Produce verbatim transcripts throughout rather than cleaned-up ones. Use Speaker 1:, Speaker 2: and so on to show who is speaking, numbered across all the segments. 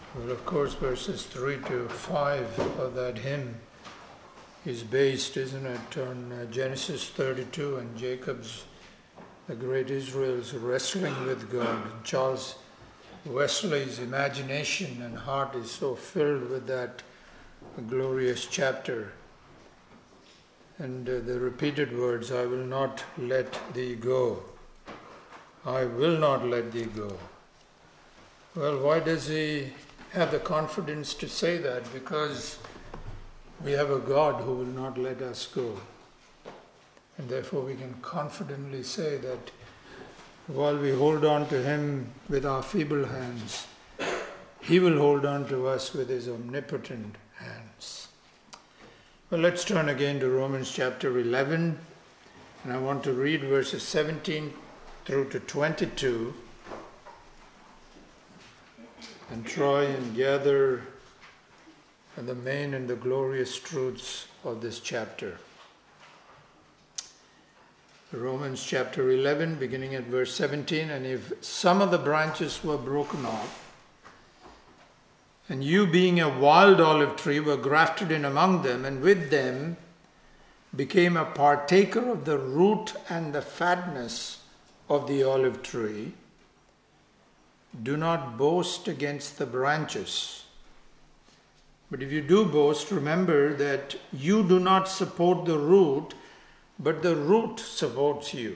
Speaker 1: Well, of course, verses three to five of that hymn is based, isn't it, on uh, Genesis thirty-two and Jacob's, the great Israel's wrestling with God. Charles Wesley's imagination and heart is so filled with that glorious chapter. And uh, the repeated words, I will not let thee go. I will not let thee go. Well, why does he have the confidence to say that? Because we have a God who will not let us go. And therefore we can confidently say that while we hold on to him with our feeble hands, he will hold on to us with his omnipotent hands. Well, let's turn again to Romans chapter eleven. And I want to read verses seventeen through to twenty-two. And try and gather the main and the glorious truths of this chapter. Romans chapter eleven, beginning at verse seventeen. And if some of the branches were broken off, and you being a wild olive tree were grafted in among them, and with them became a partaker of the root and the fatness of the olive tree, do not boast against the branches. But if you do boast, remember that you do not support the root, but the root supports you.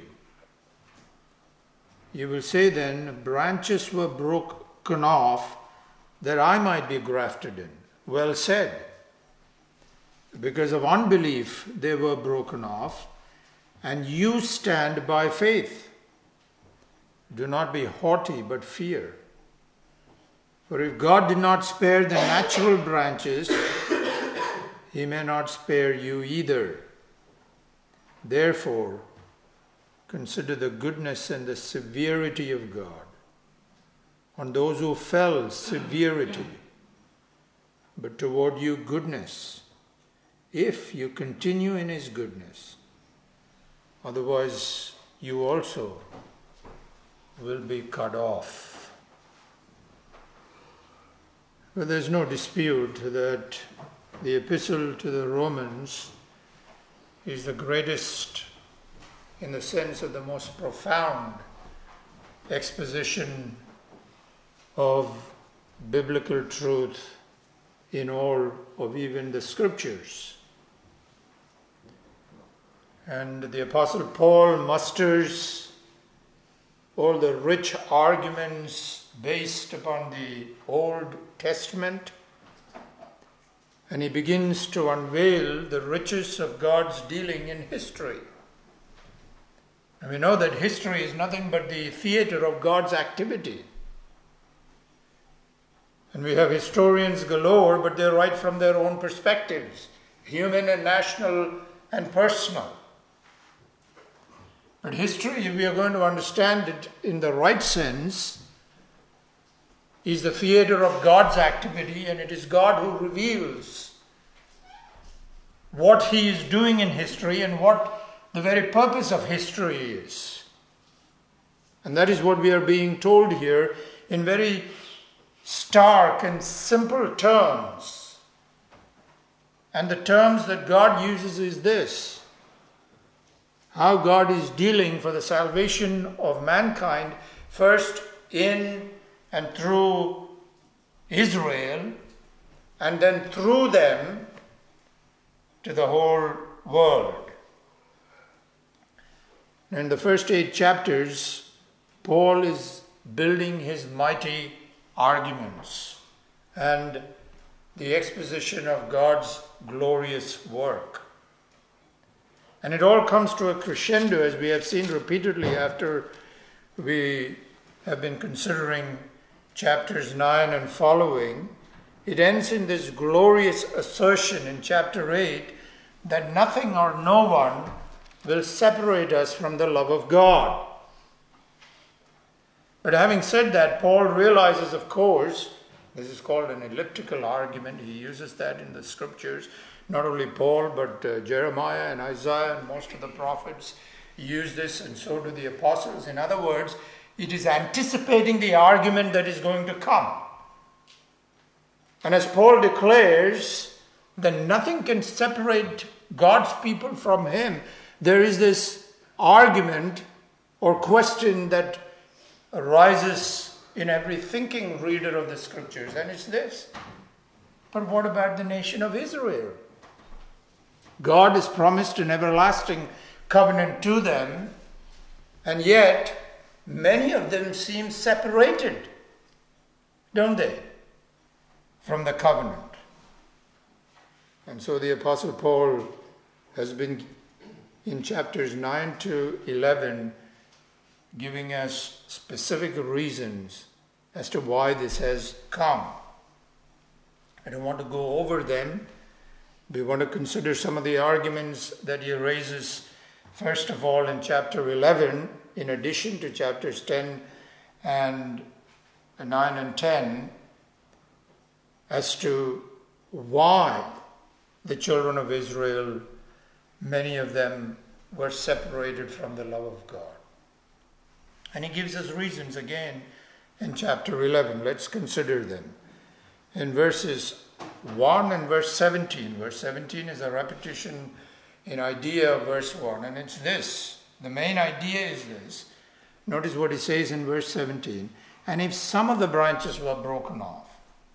Speaker 1: You will say then, branches were broken off that I might be grafted in. Well said. Because of unbelief they were broken off, and you stand by faith. Do not be haughty, but fear. For if God did not spare the natural branches, he may not spare you either. Therefore, consider the goodness and the severity of God. On those who fell, severity, but toward you goodness, if you continue in his goodness. Otherwise, you also will be cut off. But there's no dispute that the epistle to the Romans is the greatest, in the sense of the most profound exposition of biblical truth in all of even the scriptures. And the Apostle Paul musters all the rich arguments based upon the Old Testament, and he begins to unveil the riches of God's dealing in history. And we know that history is nothing but the theater of God's activity. And we have historians galore, but they write from their own perspectives, human and national and personal. But history, if we are going to understand it in the right sense, is the theater of God's activity, and it is God who reveals what he is doing in history and what the very purpose of history is. And that is what we are being told here in very stark and simple terms. And the terms that God uses is this: how God is dealing for the salvation of mankind, first in and through Israel, and then through them to the whole world. In the first eight chapters, Paul is building his mighty arguments and the exposition of God's glorious work. And it all comes to a crescendo, as we have seen repeatedly after we have been considering chapters nine and following. It ends in this glorious assertion in chapter eight that nothing or no one will separate us from the love of God. But having said that, Paul realizes, of course, this is called an elliptical argument. He uses that in the scriptures. Not only Paul, but uh, Jeremiah and Isaiah and most of the prophets use this, and so do the apostles. In other words, it is anticipating the argument that is going to come. And as Paul declares, that nothing can separate God's people from him. There is this argument or question that arises in every thinking reader of the scriptures, and it's this: but what about the nation of Israel? God has promised an everlasting covenant to them, and yet many of them seem separated, don't they, from the covenant. And so the Apostle Paul has been, in chapters nine to eleven, giving us specific reasons as to why this has come. I don't want to go over them. We want to consider some of the arguments that he raises, first of all, in chapter eleven, in addition to chapters ten and nine and ten, as to why the children of Israel, many of them, were separated from the love of God. And he gives us reasons again in chapter eleven. Let's consider them. In verses one and verse seventeen. Verse seventeen is a repetition in idea of verse one. And it's this. The main idea is this. Notice what he says in verse seventeen. And if some of the branches were broken off.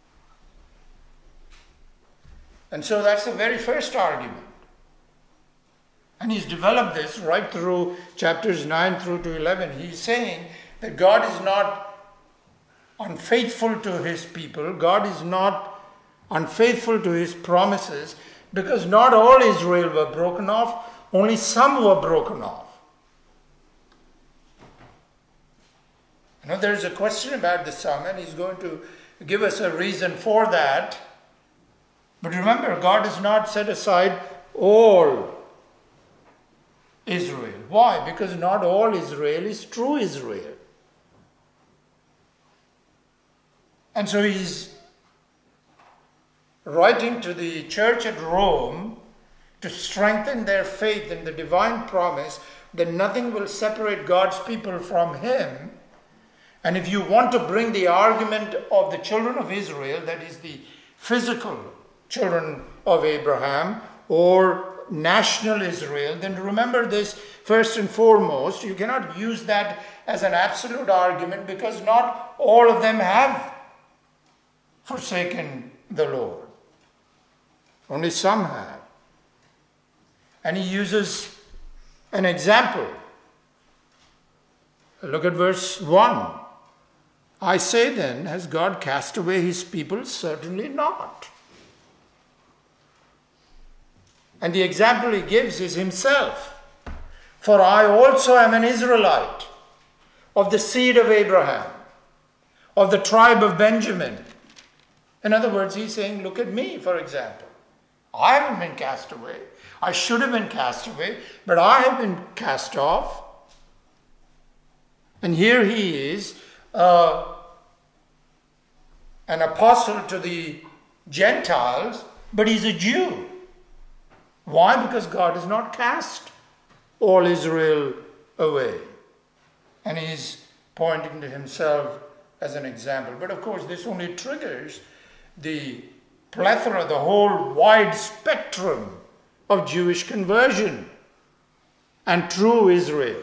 Speaker 1: And so that's the very first argument. And he's developed this right through chapters nine through to eleven. He's saying that God is not unfaithful to his people. God is not unfaithful to his promises, because not all Israel were broken off, only some were broken off. You know, there's a question about the some, and he's going to give us a reason for that. But remember, God has not set aside all Israel. Why? Because not all Israel is true Israel. And so he's writing to the church at Rome to strengthen their faith in the divine promise that nothing will separate God's people from him. And if you want to bring the argument of the children of Israel, that is the physical children of Abraham or national Israel, then remember this first and foremost. You cannot use that as an absolute argument, because not all of them have forsaken the Lord. Only some have. And he uses an example. Look at verse one. I say then, has God cast away his people? Certainly not. And the example he gives is himself. For I also am an Israelite, of the seed of Abraham, of the tribe of Benjamin. In other words, he's saying, look at me, for example. I haven't been cast away. I should have been cast away, but I have been cast off. And here he is, uh, an apostle to the Gentiles, but he's a Jew. Why? Because God has not cast all Israel away. And he's pointing to himself as an example. But of course, this only triggers the plethora, the whole wide spectrum of Jewish conversion and true Israel.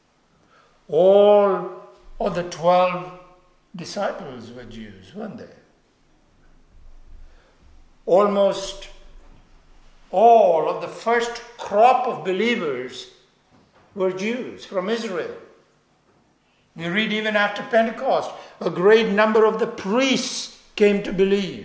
Speaker 1: All of the twelve disciples were Jews, weren't they? Almost all of the first crop of believers were Jews from Israel. We read even after Pentecost, a great number of the priests came to believe.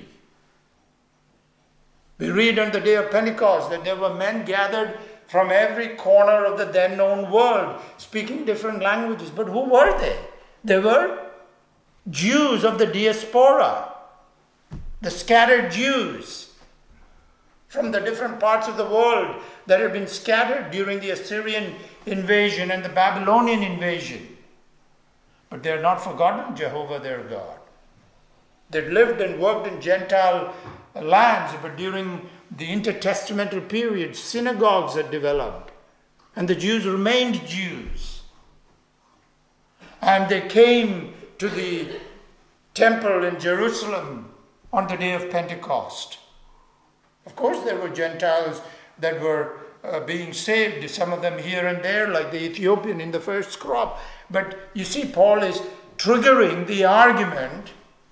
Speaker 1: We read on the day of Pentecost that there were men gathered from every corner of the then known world, speaking different languages. But who were they? They were Jews of the diaspora, the scattered Jews from the different parts of the world that had been scattered during the Assyrian invasion and the Babylonian invasion. But they had not forgotten Jehovah their God. They'd lived and worked in Gentile lands, but during the intertestamental period, synagogues had developed, and the Jews remained Jews. And they came to the temple in Jerusalem on the day of Pentecost. Of course, there were Gentiles that were uh, being saved, some of them here and there, like the Ethiopian in the first crop. But you see, Paul is triggering the argument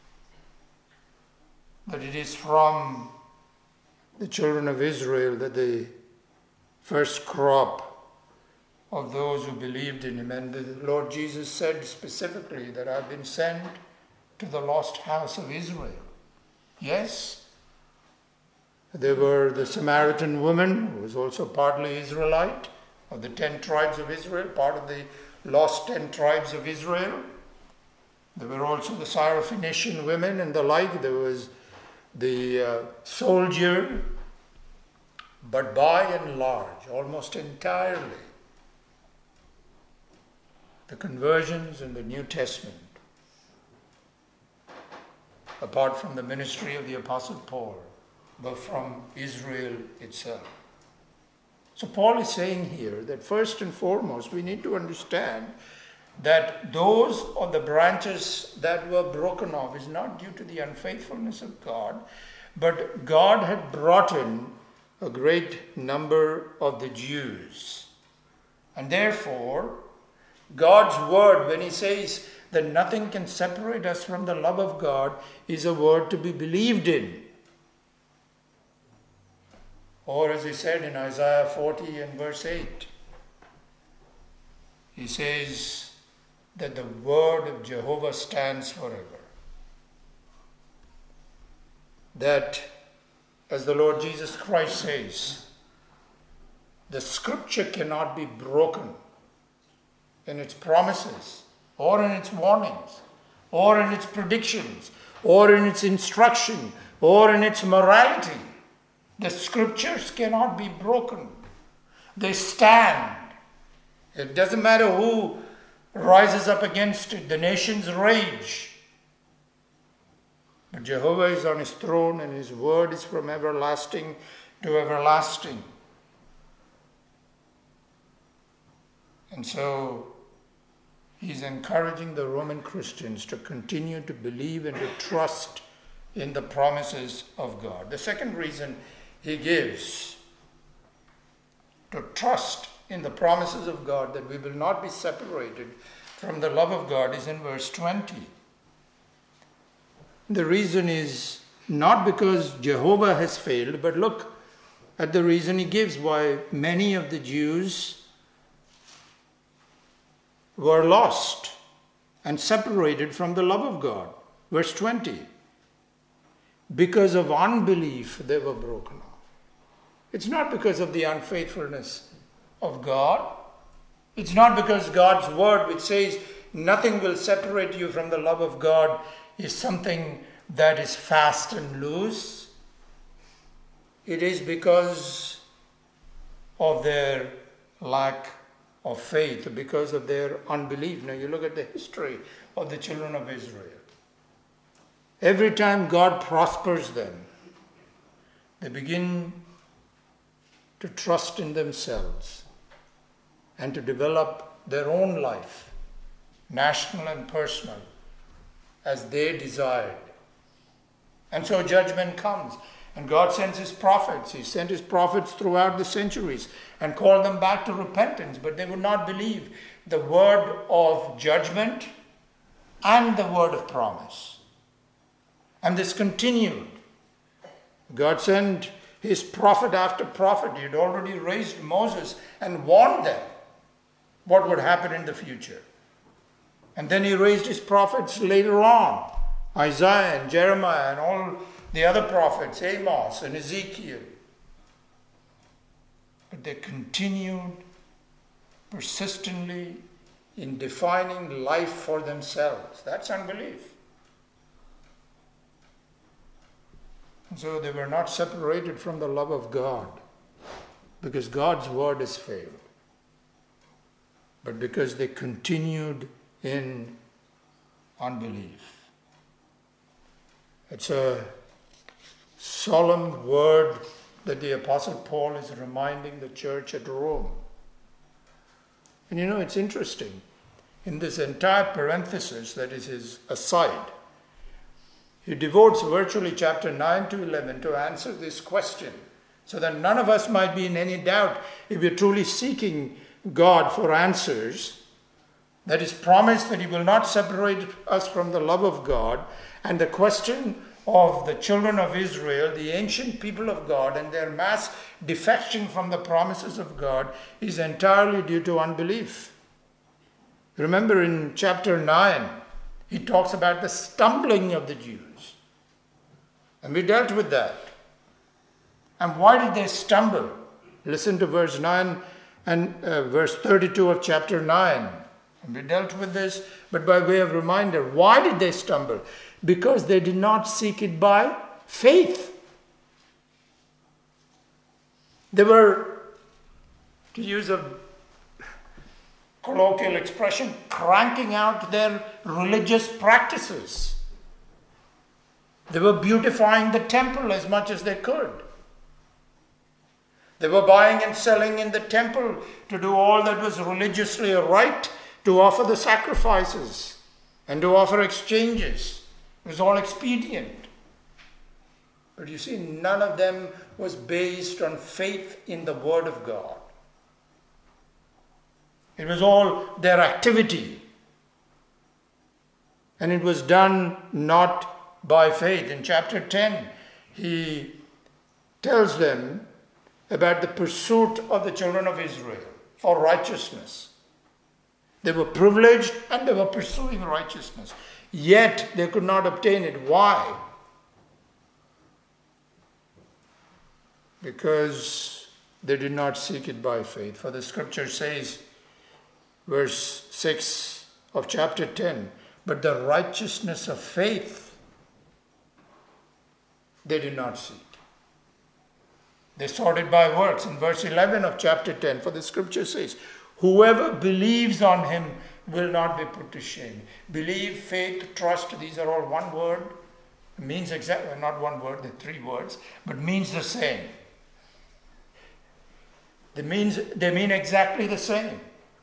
Speaker 1: that it is from the children of Israel that the first crop of those who believed in him. And the Lord Jesus said specifically that I've been sent to the lost house of Israel. Yes, there were the Samaritan woman, who was also partly Israelite, of the ten tribes of Israel, part of the lost ten tribes of Israel. There were also the Syrophoenician women and the like. There was the uh, soldier. But by and large, almost entirely, the conversions in the New Testament, apart from the ministry of the Apostle Paul, were from Israel itself. So Paul is saying here that first and foremost, we need to understand that those of the branches that were broken off is not due to the unfaithfulness of God, but God had brought in a great number of the Jews. And therefore, God's word, when he says that nothing can separate us from the love of God, is a word to be believed in. Or as he said in Isaiah forty and verse eight, he says that the word of Jehovah stands forever. That, as the Lord Jesus Christ says, the scripture cannot be broken in its promises, or in its warnings, or in its predictions, or in its instruction, or in its morality. The scriptures cannot be broken. They stand. It doesn't matter who rises up against it. The nations rage. But Jehovah is on his throne, and his word is from everlasting to everlasting. And so he's encouraging the Roman Christians to continue to believe and to trust in the promises of God. The second reason he gives to trust in the promises of God, that we will not be separated from the love of God, is in verse twenty. The reason is not because Jehovah has failed, but look at the reason he gives why many of the Jews were lost and separated from the love of God. Verse twenty. Because of unbelief, they were broken off. It's not because of the unfaithfulness of God. It's not because God's word, which says nothing will separate you from the love of God, is something that is fast and loose. It is because of their lack of faith, because of their unbelief. Now you look at the history of the children of Israel. Every time God prospers them, they begin to trust in themselves and to develop their own life, national and personal, as they desired. And so judgment comes, and God sends his prophets. He sent his prophets throughout the centuries and called them back to repentance, but they would not believe the word of judgment and the word of promise. And this continued. God sent his prophet after prophet. He had already raised Moses and warned them what would happen in the future. And then he raised his prophets later on, Isaiah and Jeremiah and all the other prophets, Amos and Ezekiel. But they continued persistently in defining life for themselves. That's unbelief. And so they were not separated from the love of God because God's word has failed, but because they continued in unbelief. It's a solemn word that the Apostle Paul is reminding the church at Rome. And you know, it's interesting. In this entire parenthesis, that is his aside, He devotes virtually chapter nine to eleven to answer this question, so that none of us might be in any doubt if we're truly seeking God for answers. That is promised that he will not separate us from the love of God. And the question of the children of Israel, the ancient people of God, and their mass defection from the promises of God is entirely due to unbelief. Remember in chapter nine, he talks about the stumbling of the Jews. And we dealt with that. And why did they stumble? Listen to verse nine and uh, verse thirty-two of chapter nine. And we dealt with this, but by way of reminder, why did they stumble? Because they did not seek it by faith. They were, to use a colloquial expression, cranking out their religious practices. They were beautifying the temple as much as they could. They were buying and selling in the temple to do all that was religiously right, to offer the sacrifices and to offer exchanges. It was all expedient. But you see, none of them was based on faith in the Word of God. It was all their activity. And it was done not by faith. In chapter ten, he tells them about the pursuit of the children of Israel for righteousness. They were privileged and they were pursuing righteousness. Yet they could not obtain it. Why? Because they did not seek it by faith. For the scripture says, verse six of chapter ten, but the righteousness of faith they did not seek. They sought it by works. In verse eleven of chapter ten, for the scripture says, whoever believes on him will not be put to shame. Believe, faith, trust, these are all one word. It means exactly, not one word, they're three words, but means the same. They, means, they mean exactly the same.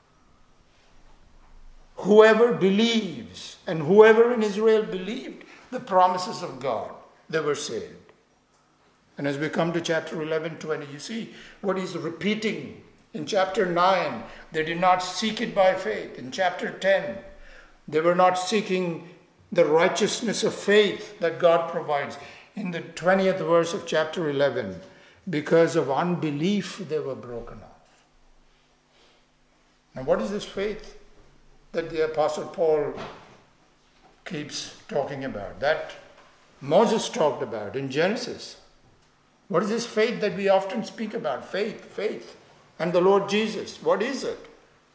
Speaker 1: Whoever believes, and whoever in Israel believed the promises of God, they were saved. And as we come to chapter eleven, twenty, you see what he's repeating. In chapter nine, they did not seek it by faith. In chapter ten, they were not seeking the righteousness of faith that God provides. In the twentieth verse of chapter eleven, because of unbelief, they were broken off. Now, what is this faith that the Apostle Paul keeps talking about? That Moses talked about in Genesis. What is this faith that we often speak about? Faith, faith. And the Lord Jesus, what is it?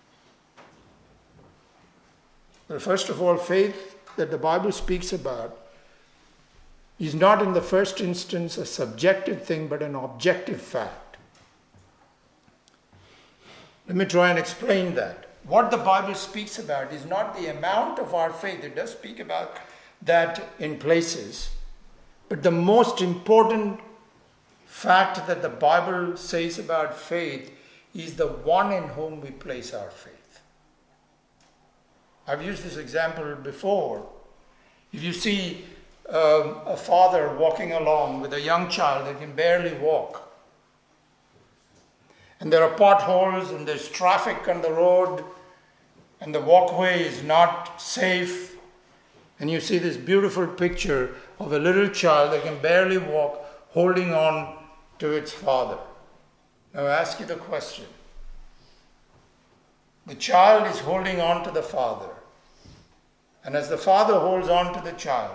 Speaker 1: Well, first of all, faith that the Bible speaks about is not in the first instance a subjective thing, but an objective fact. Let me try and explain that. What the Bible speaks about is not the amount of our faith. It does speak about that in places. But the most important fact that the Bible says about faith is the one in whom we place our faith. I've used this example before. If you see um, a father walking along with a young child that can barely walk, and there are potholes and there's traffic on the road, and the walkway is not safe, and you see this beautiful picture of a little child that can barely walk holding on to its father. Now I ask you the question. The child is holding on to the father. And as the father holds on to the child,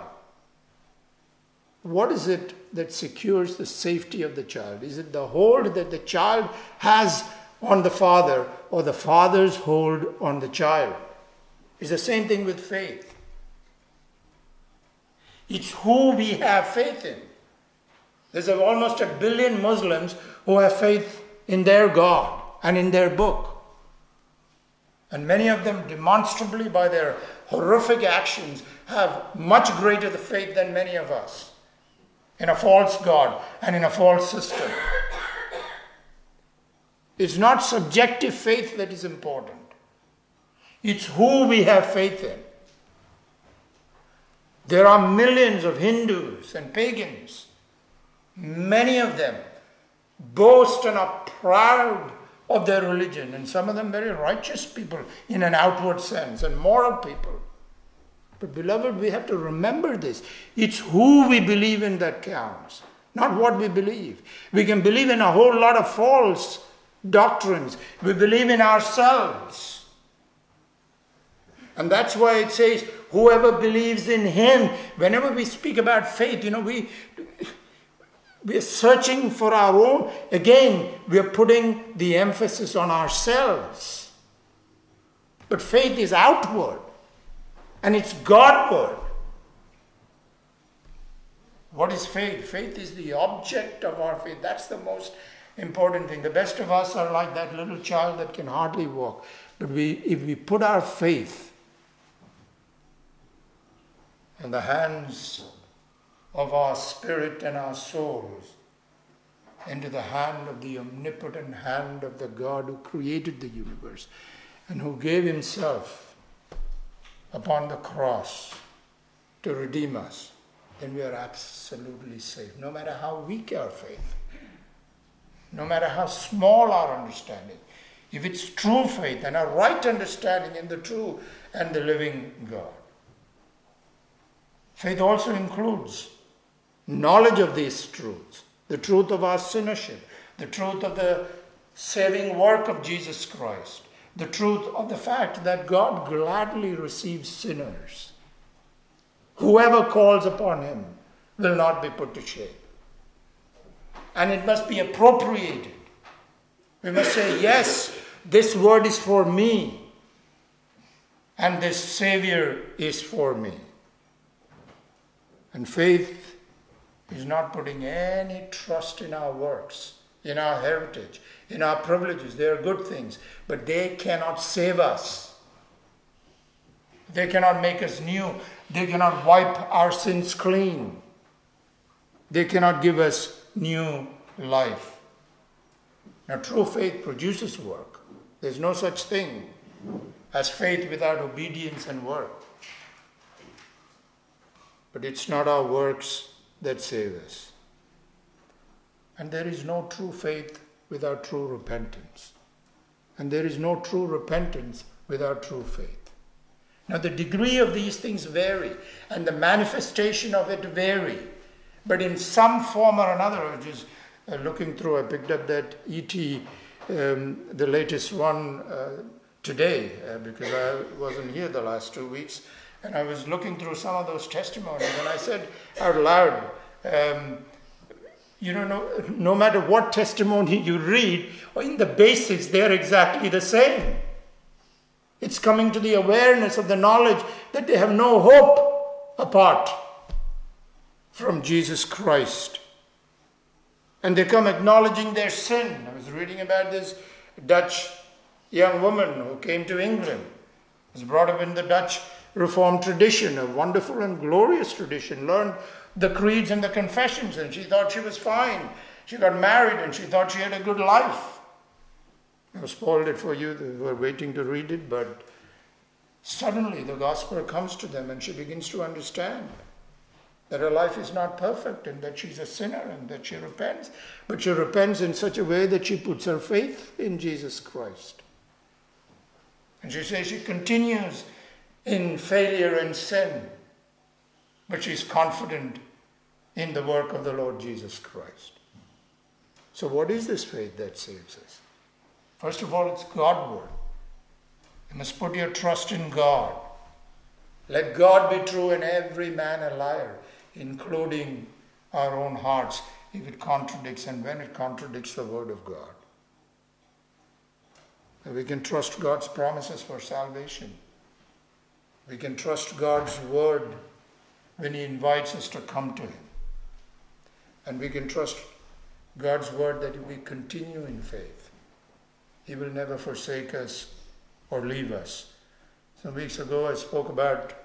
Speaker 1: what is it that secures the safety of the child? Is it the hold that the child has on the father, or the father's hold on the child? It's the same thing with faith. It's who we have faith in. There's almost a billion Muslims who have faith in their God and in their book. And many of them demonstrably by their horrific actions have much greater faith than many of us in a false God and in a false system. It's not subjective faith that is important. It's who we have faith in. There are millions of Hindus and pagans. Many of them boast and are proud of their religion, and some of them very righteous people in an outward sense and moral people. But beloved, we have to remember this. It's who we believe in that counts, not what we believe. We can believe in a whole lot of false doctrines. We believe in ourselves. And that's why it says, whoever believes in him. Whenever we speak about faith, you know, we, we are searching for our own. Again, we are putting the emphasis on ourselves. But faith is outward. And it's Godward. What is faith? Faith is the object of our faith. That's the most important thing. The best of us are like that little child that can hardly walk. But we, if we put our faith in the hands of our spirit and our souls, into the hand of the omnipotent hand of the God who created the universe and who gave himself upon the cross to redeem us, then we are absolutely safe. No matter how weak our faith, no matter how small our understanding, if it's true faith and a right understanding in the true and the living God. Faith also includes knowledge of these truths, the truth of our sinnership, the truth of the saving work of Jesus Christ, the truth of the fact that God gladly receives sinners. Whoever calls upon him will not be put to shame. And it must be appropriated. We must say, yes, this word is for me, and this Savior is for me. And faith is not putting any trust in our works, in our heritage, in our privileges. They are good things, but they cannot save us. They cannot make us new. They cannot wipe our sins clean. They cannot give us new life. Now, true faith produces work. There's no such thing as faith without obedience and work. But it's not our works that save us. And there is no true faith without true repentance. And there is no true repentance without true faith. Now, the degree of these things vary, and the manifestation of it vary. But in some form or another, I was just uh, looking through, I picked up that E T, um, the latest one uh, today, uh, because I wasn't here the last two weeks, and I was looking through some of those testimonies, and I said out loud, um, you know, no, no matter what testimony you read, in the basics, they're exactly the same. It's coming to the awareness of the knowledge that they have no hope apart from Jesus Christ. And they come acknowledging their sin. I was reading about this Dutch young woman who came to England, was brought up in the Dutch Reformed tradition, a wonderful and glorious tradition, learned the creeds and the confessions, and she thought she was fine. She got married and she thought she had a good life. I spoiled it for you, they were waiting to read it, but suddenly the gospel comes to them and she begins to understand that her life is not perfect and that she's a sinner and that she repents. But she repents in such a way that she puts her faith in Jesus Christ. And she says she continues in failure and sin, but she's confident in the work of the Lord Jesus Christ. So what is this faith that saves us? First of all, it's Godward. You must put your trust in God. Let God be true and every man a liar, including our own hearts, if it contradicts and when it contradicts the word of God. And we can trust God's promises for salvation. We can trust God's word when he invites us to come to him. And we can trust God's word that we continue in faith. He will never forsake us or leave us. Some weeks ago I spoke about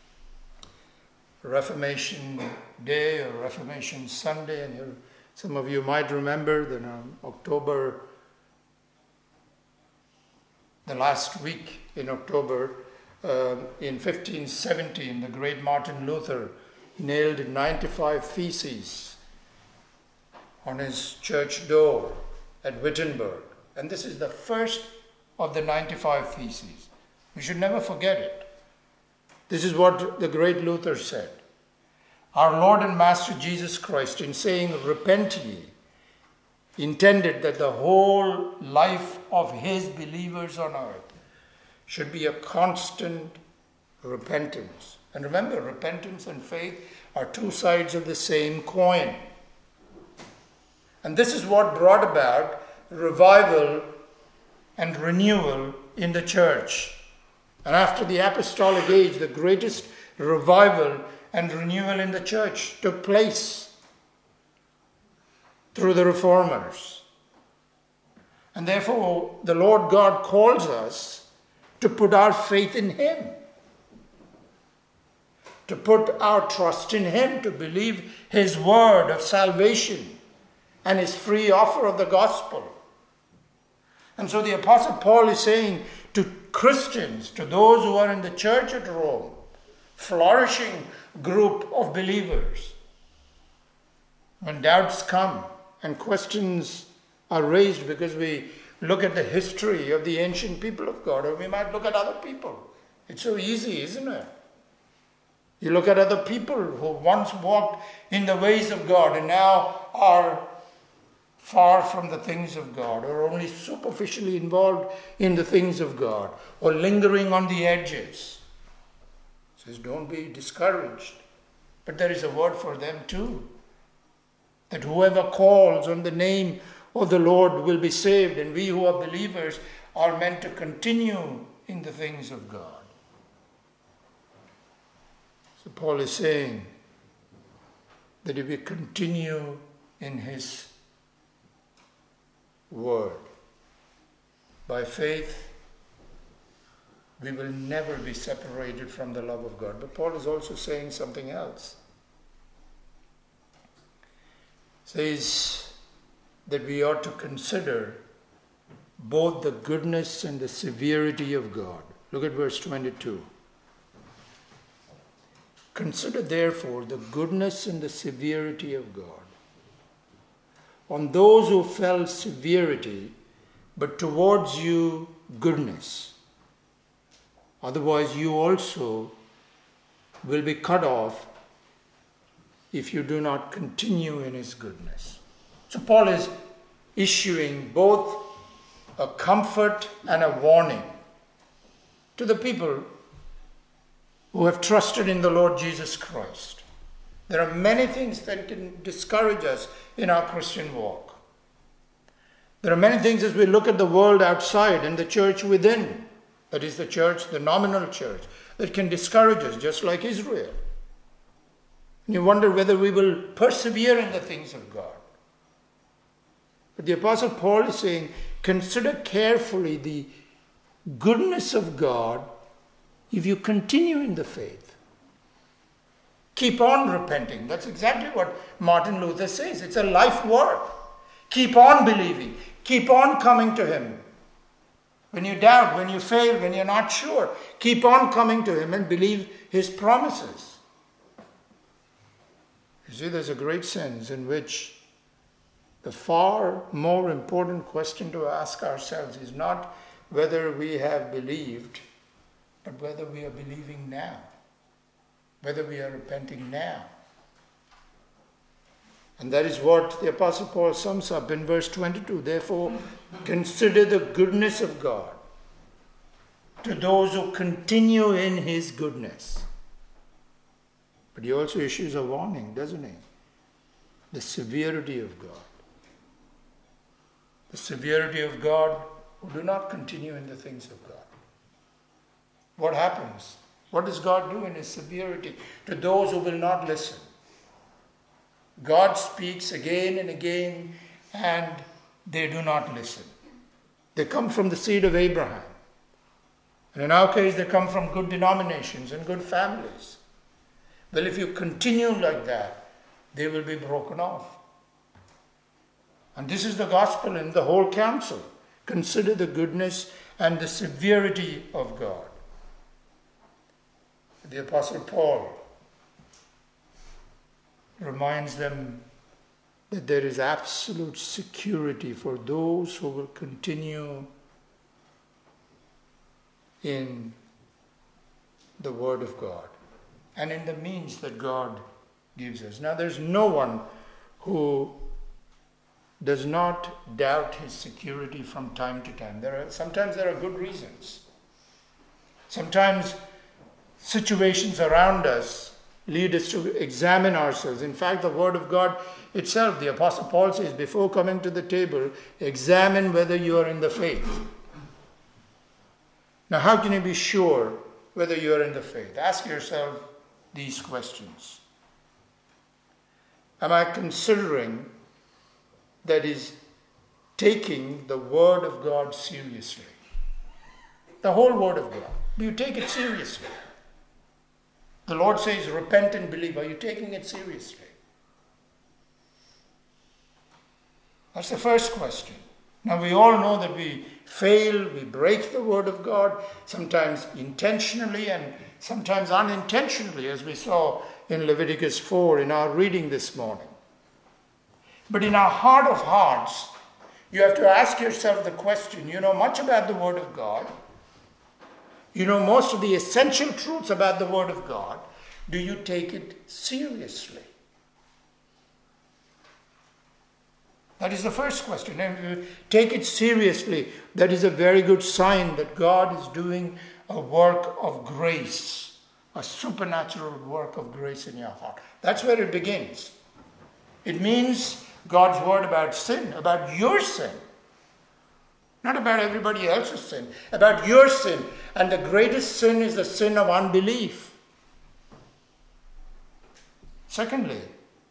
Speaker 1: Reformation Day or Reformation Sunday, and you, some of you might remember that on October, the last week in October, uh, in fifteen seventeen, the great Martin Luther nailed ninety-five theses on his church door at Wittenberg. And this is the first of the ninety-five theses. We should never forget it. This is what the great Luther said. Our Lord and Master Jesus Christ, in saying, "Repent ye," intended that the whole life of his believers on earth should be a constant repentance. And remember, repentance and faith are two sides of the same coin. And this is what brought about revival and renewal in the church. And after the apostolic age, the greatest revival and renewal in the church took place through the reformers. And therefore, the Lord God calls us to put our faith in him, to put our trust in him, to believe his word of salvation and his free offer of the gospel. And so the Apostle Paul is saying to Christians, to those who are in the church at Rome, flourishing group of believers, when doubts come and questions are raised because we look at the history of the ancient people of God, or we might look at other people. It's so easy, isn't it? You look at other people who once walked in the ways of God and now are far from the things of God, or only superficially involved in the things of God, or lingering on the edges. It says, don't be discouraged. But there is a word for them too, that whoever calls on the name of the Lord will be saved, and we who are believers are meant to continue in the things of God. So Paul is saying that if we continue in his word, by faith, we will never be separated from the love of God. But Paul is also saying something else. He says that we ought to consider both the goodness and the severity of God. Look at verse twenty-two. Consider therefore the goodness and the severity of God. On those who felt severity, but towards you goodness. Otherwise you also will be cut off if you do not continue in his goodness. So Paul is issuing both a comfort and a warning to the people who have trusted in the Lord Jesus Christ. There are many things that can discourage us in our Christian walk. There are many things as we look at the world outside and the church within, that is the church, the nominal church, that can discourage us, just like Israel. And you wonder whether we will persevere in the things of God. But the Apostle Paul is saying, consider carefully the goodness of God if you continue in the faith. Keep on repenting. That's exactly what Martin Luther says. It's a life work. Keep on believing. Keep on coming to him. When you doubt, when you fail, when you're not sure, keep on coming to him and believe his promises. You see, there's a great sense in which the far more important question to ask ourselves is not whether we have believed, but whether we are believing now. Whether we are repenting now. And that is what the Apostle Paul sums up in verse twenty-two. Therefore, consider the goodness of God to those who continue in his goodness. But he also issues a warning, doesn't he? The severity of God. The severity of God who do not continue in the things of God. What happens? What does God do in his severity to those who will not listen? God speaks again and again, and they do not listen. They come from the seed of Abraham. And in our case, they come from good denominations and good families. Well, if you continue like that, they will be broken off. And this is the gospel in the whole counsel. Consider the goodness and the severity of God. The Apostle Paul reminds them that there is absolute security for those who will continue in the Word of God and in the means that God gives us. Now, there's no one who does not doubt his security from time to time. There are sometimes there are good reasons. Sometimes situations around us lead us to examine ourselves. In fact, the Word of God itself, the Apostle Paul says, before coming to the table, examine whether you are in the faith. Now, how can you be sure whether you are in the faith? Ask yourself these questions. Am I considering, that is, taking the Word of God seriously? The whole Word of God. Do you take it seriously? The Lord says, repent and believe. Are you taking it seriously? That's the first question. Now, we all know that we fail, we break the Word of God, sometimes intentionally and sometimes unintentionally, as we saw in Leviticus four in our reading this morning. But in our heart of hearts, you have to ask yourself the question, you know much about the Word of God, you know most of the essential truths about the Word of God, do you take it seriously? That is the first question. And if you take it seriously, that is a very good sign that God is doing a work of grace, a supernatural work of grace in your heart. That's where it begins. It means God's word about sin, about your sin. Not about everybody else's sin, about your sin. And the greatest sin is the sin of unbelief. Secondly,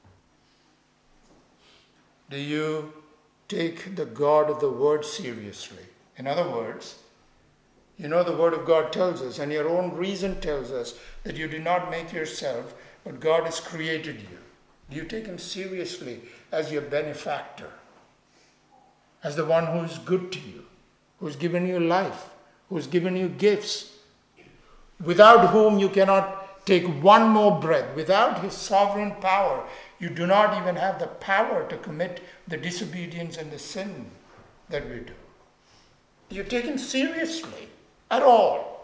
Speaker 1: do you take the God of the Word seriously? In other words, you know the Word of God tells us, and your own reason tells us, that you do not make yourself, but God has created you. Do you take Him seriously as your benefactor? As the one who is good to you, who has given you life, who has given you gifts, without whom you cannot take one more breath. Without His sovereign power, you do not even have the power to commit the disobedience and the sin that we do. Do you take Him seriously at all?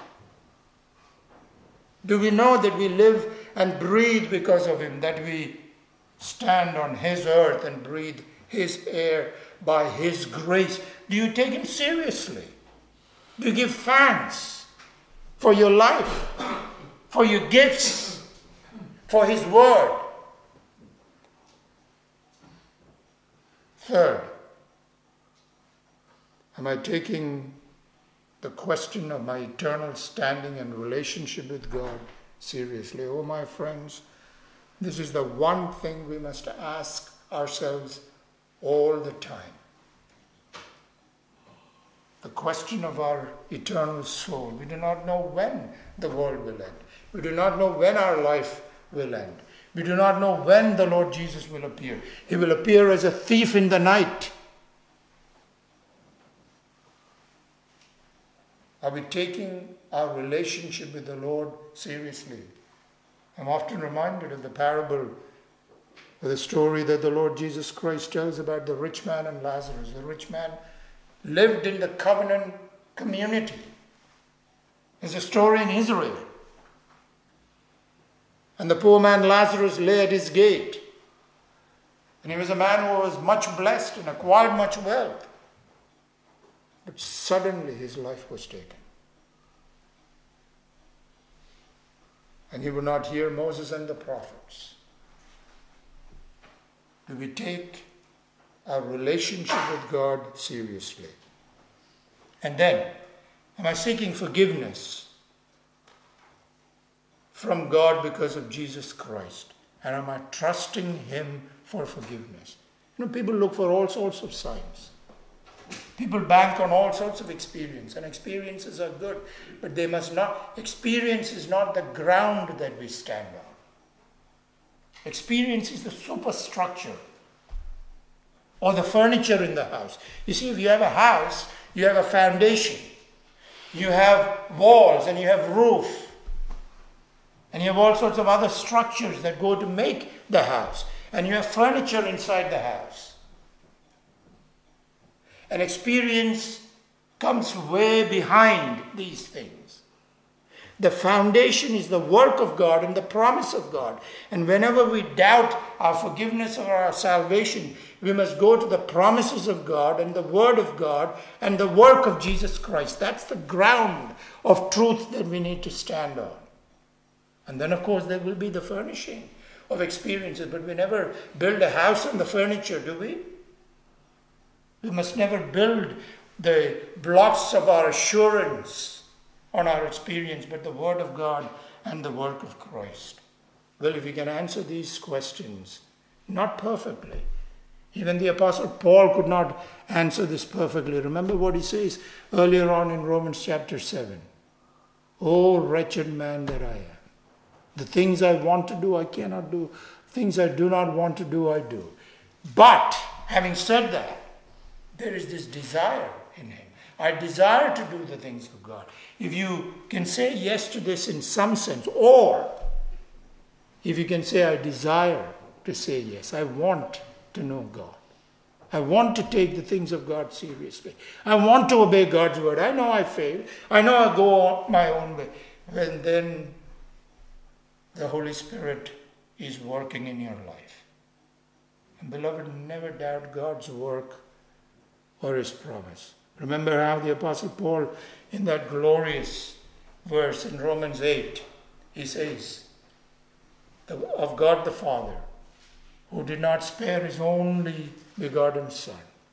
Speaker 1: Do we know that we live and breathe because of Him, that we stand on His earth and breathe His air by His grace? Do you take Him seriously? Do you give thanks for your life, for your gifts, for His word? Third, am I taking the question of my eternal standing and relationship with God seriously? Oh, my friends, this is the one thing we must ask ourselves all the time. The question of our eternal soul. We do not know when the world will end. We do not know when our life will end. We do not know when the Lord Jesus will appear. He will appear as a thief in the night. Are we taking our relationship with the Lord seriously? I'm often reminded of the parable, of the story that the Lord Jesus Christ tells about the rich man and Lazarus. The rich man lived in the covenant community. There's a story in Israel. And the poor man Lazarus lay at his gate. And he was a man who was much blessed and acquired much wealth. But suddenly his life was taken. And he would not hear Moses and the prophets. Do we take our relationship with God seriously? And then, am I seeking forgiveness from God because of Jesus Christ? And am I trusting Him for forgiveness? You know, people look for all sorts of signs. People bank on all sorts of experience, and experiences are good, but they must not, experience is not the ground that we stand on. Experience is the superstructure or the furniture in the house. You see, if you have a house, you have a foundation, you have walls, and you have roof. And you have all sorts of other structures that go to make the house. And you have furniture inside the house. And experience comes way behind these things. The foundation is the work of God and the promise of God. And whenever we doubt our forgiveness or our salvation, we must go to the promises of God and the word of God and the work of Jesus Christ. That's the ground of truth that we need to stand on. And then, of course, there will be the furnishing of experiences. But we never build a house on the furniture, do we? We must never build the blocks of our assurance on our experience, but the Word of God and the work of Christ. Well, if we can answer these questions, not perfectly. Even the Apostle Paul could not answer this perfectly. Remember what he says earlier on in Romans chapter seven. Oh, wretched man that I am. The things I want to do, I cannot do. Things I do not want to do, I do. But, having said that, there is this desire in him. I desire to do the things of God. If you can say yes to this in some sense, or if you can say, I desire to say yes, I want to know God. I want to take the things of God seriously. I want to obey God's word. I know I fail. I know I go my own way. Well, then the Holy Spirit is working in your life. And beloved, never doubt God's work or his promise. Remember how the Apostle Paul, in that glorious verse in Romans eight, he says, of God the Father, who did not spare his only begotten Son,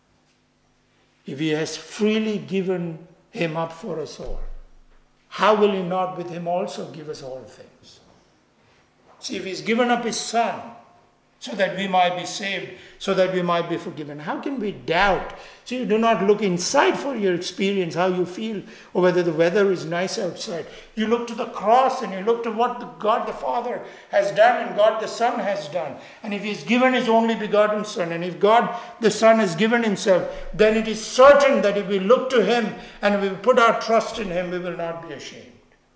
Speaker 1: if he has freely given him up for us all, how will he not with him also give us all things? See, if he's given up his Son so that we might be saved, so that we might be forgiven, how can we doubt? So you do not look inside for your experience, how you feel, or whether the weather is nice outside. You look to the cross and you look to what the God the Father has done and God the Son has done. And if he's given his only begotten Son, and if God the Son has given himself, then it is certain that if we look to him and we put our trust in him, we will not be ashamed.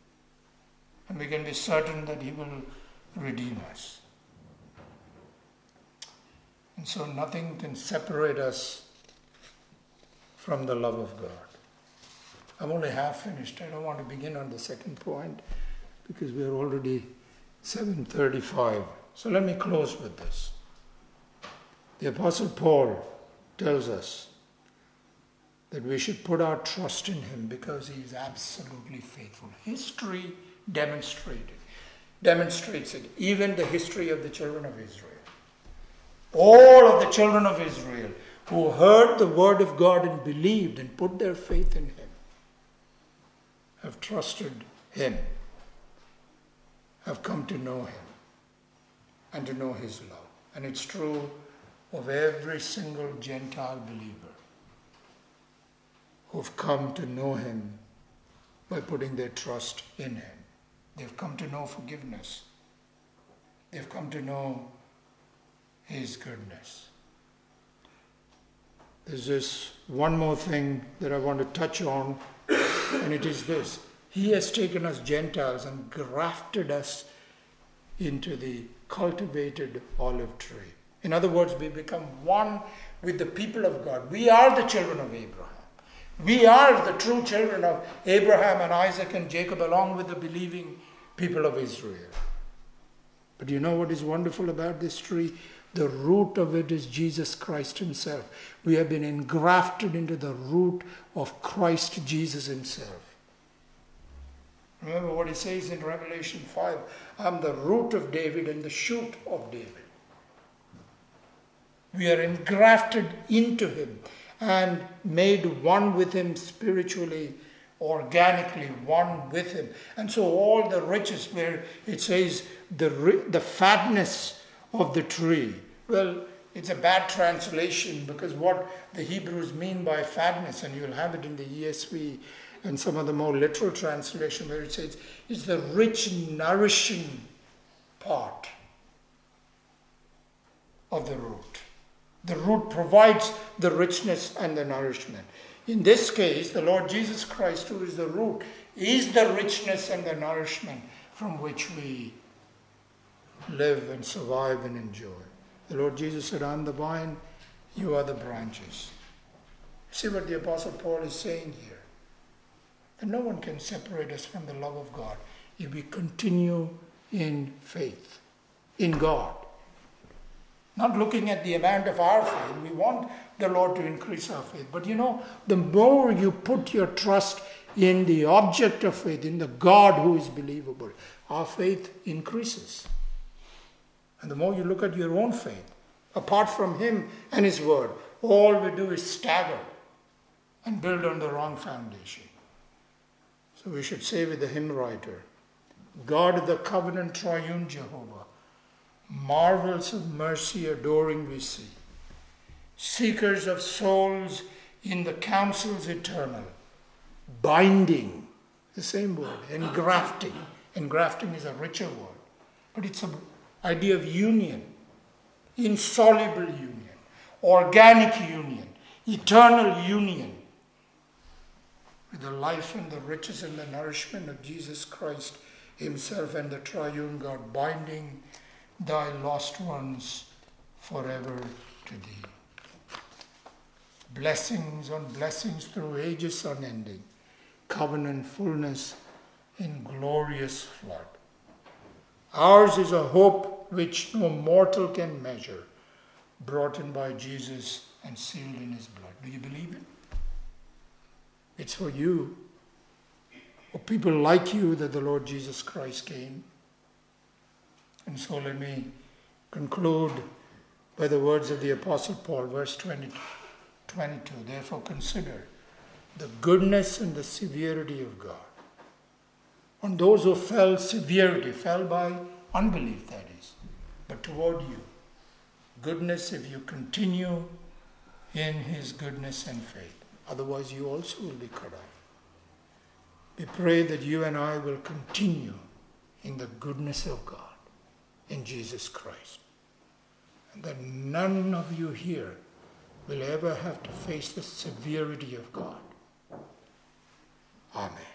Speaker 1: And we can be certain that he will redeem us. And so nothing can separate us from the love of God. I'm only half finished. I don't want to begin on the second point because we are already seven thirty-five. So let me close with this. The Apostle Paul tells us that we should put our trust in him because he is absolutely faithful. History demonstrated, demonstrates it. Even the history of the children of Israel. All of the children of Israel who heard the word of God and believed and put their faith in him have trusted him, have come to know him and to know his love. And it's true of every single Gentile believer who've come to know him by putting their trust in him. They've come to know forgiveness. They've come to know his goodness. There's this one more thing that I want to touch on, and it is this. He has taken us Gentiles and grafted us into the cultivated olive tree. In other words, we become one with the people of God. We are the children of Abraham. We are the true children of Abraham and Isaac and Jacob, along with the believing people of Israel. But you know what is wonderful about this tree? The root of it is Jesus Christ himself. We have been engrafted into the root of Christ Jesus himself. Remember what he says in Revelation five, I'm the root of David and the shoot of David. We are engrafted into him and made one with him spiritually, organically, one with him. And so all the riches, where it says the, the fatness of the tree. Well, it's a bad translation because what the Hebrews mean by fatness, and you'll have it in the E S V and some of the more literal translation where it says it's the rich, nourishing part of the root. The root provides the richness and the nourishment. In this case, the Lord Jesus Christ, who is the root, is the richness and the nourishment from which we live and survive and enjoy. The Lord Jesus said, I'm the vine, you are the branches. See what the Apostle Paul is saying here. And no one can separate us from the love of God if we continue in faith, in God. Not looking at the amount of our faith. We want the Lord to increase our faith. But you know, the more you put your trust in the object of faith, in the God who is believable, our faith increases. And the more you look at your own faith, apart from Him and His Word, all we do is stagger and build on the wrong foundation. So we should say with the hymn writer, God of the covenant triune Jehovah, marvels of mercy adoring we see, seekers of souls in the councils eternal, binding, the same word, engrafting. Engrafting is a richer word, but it's an idea of union, insoluble union, organic union, eternal union with the life and the riches and the nourishment of Jesus Christ Himself and the triune God, binding thy lost ones forever to thee. Blessings on blessings through ages unending, covenant fullness in glorious flood. Ours is a hope which no mortal can measure, brought in by Jesus and sealed in His blood. Do you believe it? It's for you, for people like you, that the Lord Jesus Christ came. And so let me conclude by the words of the Apostle Paul, verse twenty, twenty-two. Therefore consider the goodness and the severity of God. On those who fell severity, fell by unbelief, that is, but toward you. Goodness if you continue in His goodness and faith. Otherwise you also will be cut off. We pray that you and I will continue in the goodness of God, in Jesus Christ. And that none of you here will ever have to face the severity of God. Amen.